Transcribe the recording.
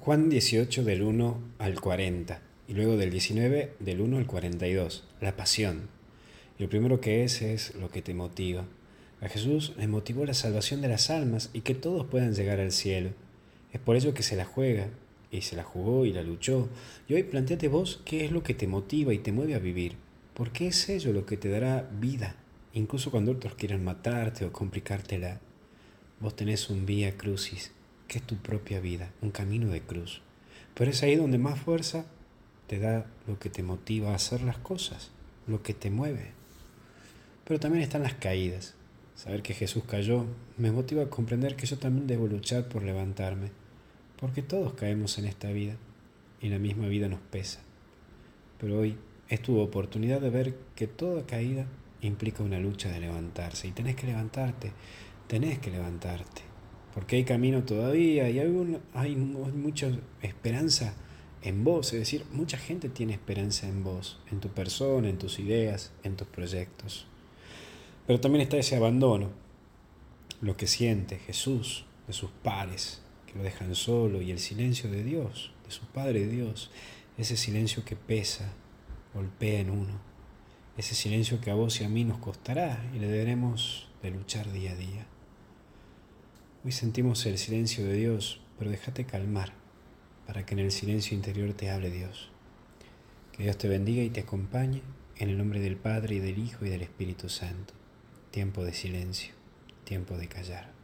Juan 18 del 1 al 40 y luego del 19 del 1 al 42, la pasión. Y lo primero que es lo que te motiva. A Jesús le motivó la salvación de las almas y que todos puedan llegar al cielo. Es por ello que se la juega, y se la jugó y la luchó. Y hoy planteate vos qué es lo que te motiva y te mueve a vivir. Porque es ello lo que te dará vida, incluso cuando otros quieran matarte o complicártela. Vos tenés un vía crucis, que es tu propia vida, un camino de cruz. Pero es ahí donde más fuerza te da lo que te motiva a hacer las cosas, lo que te mueve. Pero también están las caídas. Saber que Jesús cayó me motiva a comprender que yo también debo luchar por levantarme, porque todos caemos en esta vida y la misma vida nos pesa. Pero hoy es tu oportunidad de ver que toda caída implica una lucha de levantarse y tenés que levantarte, porque hay camino todavía y hay mucha esperanza en vos, es decir, mucha gente tiene esperanza en vos, en tu persona, en tus ideas, en tus proyectos. Pero también está ese abandono, lo que siente Jesús de sus pares, que lo dejan solo, y el silencio de Dios, de su Padre Dios, ese silencio que pesa, golpea en uno, ese silencio que a vos y a mí nos costará y le deberemos de luchar día a día. Hoy sentimos el silencio de Dios, pero déjate calmar para que en el silencio interior te hable Dios. Que Dios te bendiga y te acompañe en el nombre del Padre y del Hijo y del Espíritu Santo. Tiempo de silencio, tiempo de callar.